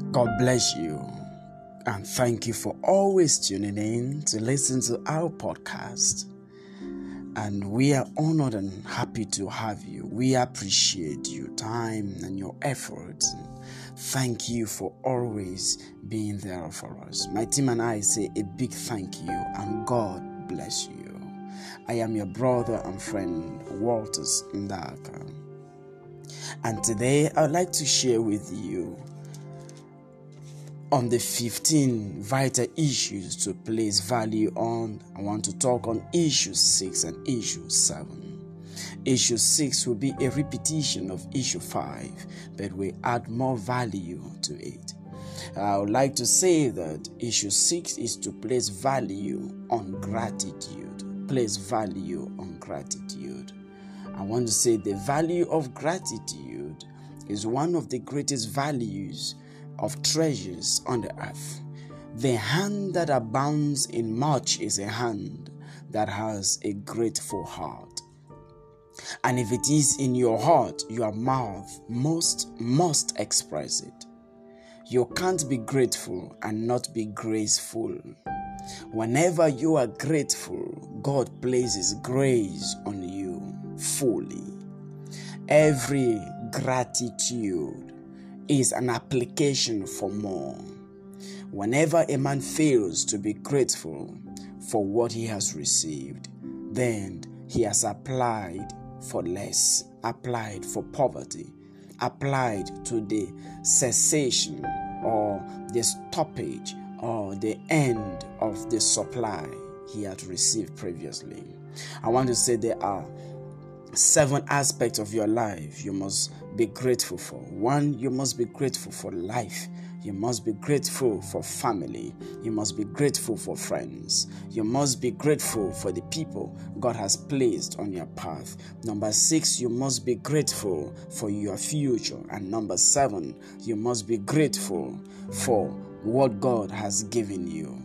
God bless you, and thank you for always tuning in to listen to our podcast. And we are honored and happy to have you. We appreciate your time and your efforts. Thank you for always being there for us. My team and I say a big thank you, and God bless you. I am your brother and friend, Walters Ndaka. And today I'd like to share with you on the 15 vital issues to place value on. I want to talk on issue 6 and issue 7. Issue 6 will be a repetition of issue 5, but we add more value to it. I would like to say that issue 6 is to place value on gratitude. Place value on gratitude. I want to say the value of gratitude is one of the greatest values of treasures on the earth. The hand that abounds in much is a hand that has a grateful heart. And if it is in your heart, your mouth must express it. You can't be grateful and not be graceful. Whenever you are grateful, God places grace on you fully. Every gratitude is an application for more. Whenever a man fails to be grateful for what he has received, then he has applied for less, applied for poverty, applied to the cessation or the stoppage or the end of the supply he had received previously. I want to say there are 7 aspects of your life you must be grateful for. 1, you must be grateful for life. You must be grateful for family. You must be grateful for friends. You must be grateful for the people God has placed on your path. Number 6, you must be grateful for your future. And number 7, you must be grateful for what God has given you.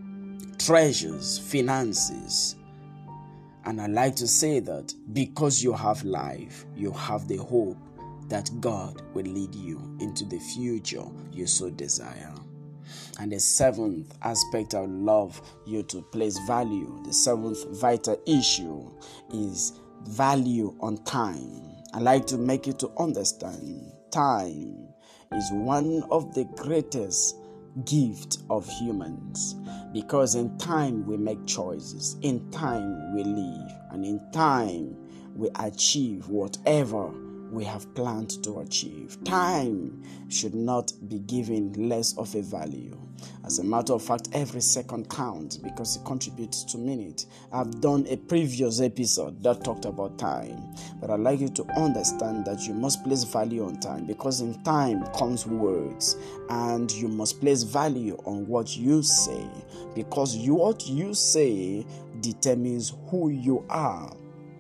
Treasures, finances. And I like to say that because you have life, you have the hope that God will lead you into the future you so desire. And the 7th aspect I would love you to place value, the 7th vital issue is value on time. I like to make you to understand time is one of the greatest gift of humans, because in time we make choices, in time we live, and in time we achieve whatever we have planned to achieve. Time should not be given less of a value. As a matter of fact, every second counts because it contributes to minutes. I've done a previous episode that talked about time, but I'd like you to understand that you must place value on time, because in time comes words, and you must place value on what you say, because what you say determines who you are.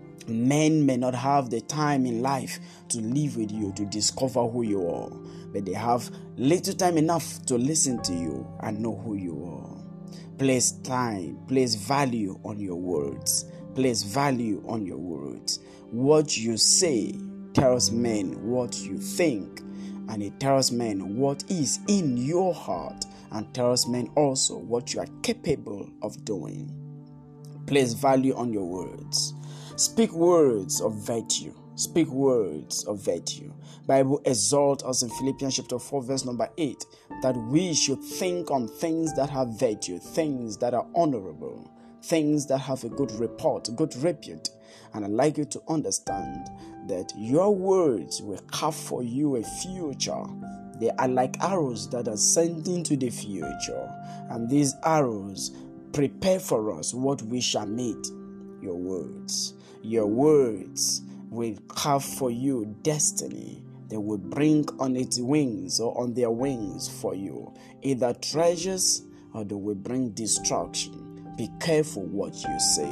Men may not have the time in life to live with you, to discover who you are, but they have little time enough to listen to you and know who you are. Place time, place value on your words. Place value on your words. What you say tells men what you think, and it tells men what is in your heart, and tells men also what you are capable of doing. Place value on your words. Speak words of virtue. Speak words of virtue. Bible exalts us in Philippians chapter 4 verse number 8 that we should think on things that have virtue, things that are honorable, things that have a good report, good repute. And I'd like you to understand that your words will carve for you a future. They are like arrows that are sent into the future, and these arrows prepare for us what we shall meet. Your words. Your words will carve for you destiny. They will bring on its wings or on their wings for you either treasures, or they will bring destruction. Be careful what you say.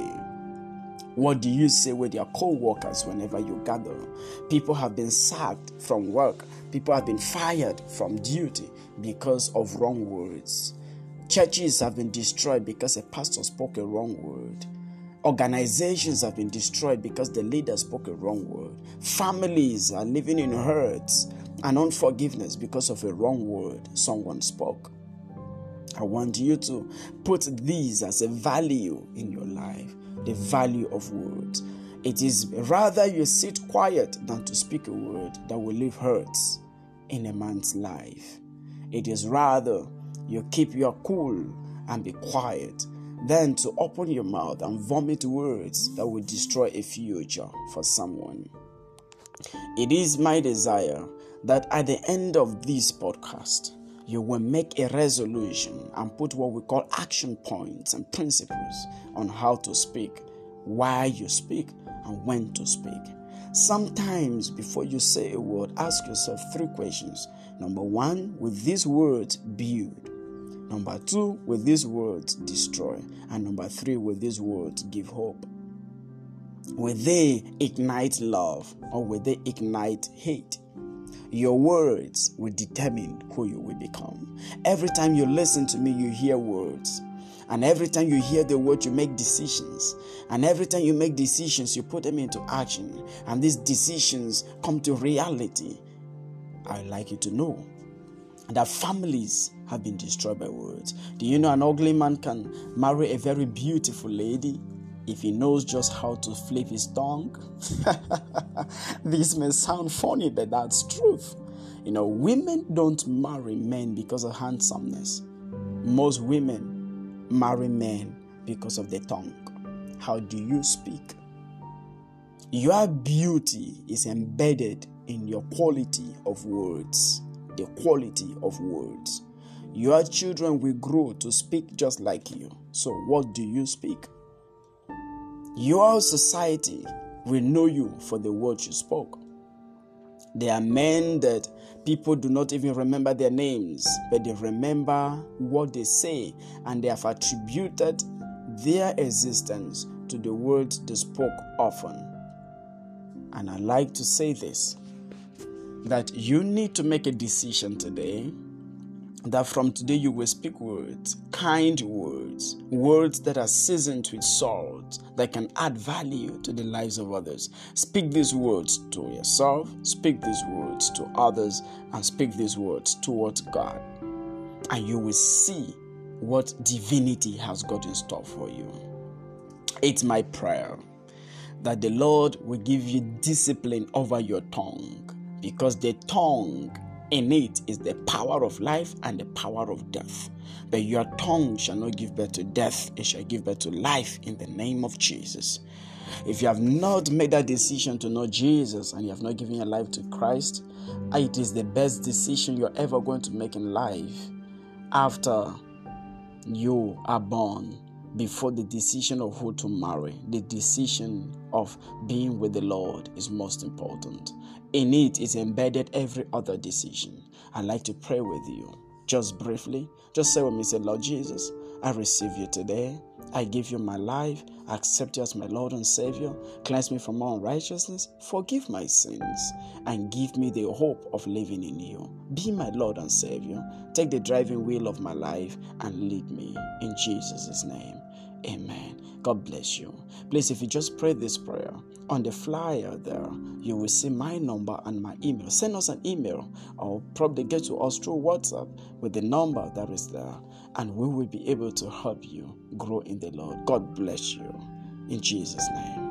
What do you say with your co-workers whenever you gather? People have been sacked from work. People have been fired from duty because of wrong words. Churches have been destroyed because a pastor spoke a wrong word. Organizations have been destroyed because the leader spoke a wrong word. Families are living in hurts and unforgiveness because of a wrong word someone spoke. I want you to put these as a value in your life, the value of words. It is rather you sit quiet than to speak a word that will leave hurts in a man's life. It is rather you keep your cool and be quiet than to open your mouth and vomit words that will destroy a future for someone. It is my desire that at the end of this podcast, you will make a resolution and put what we call action points and principles on how to speak, why you speak, and when to speak. Sometimes before you say a word, ask yourself 3 questions. Number 1, will these words build? Number 2, will these words destroy? And number 3, will these words give hope? Will they ignite love or will they ignite hate? Your words will determine who you will become. Every time you listen to me, you hear words. And every time you hear the word, you make decisions. And every time you make decisions, you put them into action. And these decisions come to reality. I'd like you to know that families have been destroyed by words. Do you know an ugly man can marry a very beautiful lady if he knows just how to flip his tongue? This may sound funny, but that's truth. You know, women don't marry men because of handsomeness. Most women marry men because of the tongue. How do you speak? Your beauty is embedded in your quality of words. The quality of words. Your children will grow to speak just like you. So what do you speak? Your society will know you for the words you spoke. There are men that people do not even remember their names, but they remember what they say, and they have attributed their existence to the words they spoke often. And I like to say this, that you need to make a decision today that from today you will speak words, kind words, words that are seasoned with salt, that can add value to the lives of others. Speak these words to yourself, speak these words to others, and speak these words towards God. And you will see what divinity has got in store for you. It's my prayer that the Lord will give you discipline over your tongue, because the tongue in it is the power of life and the power of death. But your tongue shall not give birth to death, it shall give birth to life in the name of Jesus. If you have not made that decision to know Jesus and you have not given your life to Christ, it is the best decision you're ever going to make in life after you are born. Before the decision of who to marry, the decision of being with the Lord is most important. In it is embedded every other decision. I'd like to pray with you. Just briefly, just say with me, say, Lord Jesus, I receive you today. I give you my life. I accept you as my Lord and Savior. Cleanse me from all unrighteousness. Forgive my sins and give me the hope of living in you. Be my Lord and Savior. Take the driving wheel of my life and lead me in Jesus' name. Amen. God bless you. Please, if you just pray this prayer, on the flyer there, you will see my number and my email. Send us an email or probably get to us through WhatsApp with the number that is there, and we will be able to help you grow in the Lord. God bless you. In Jesus' name.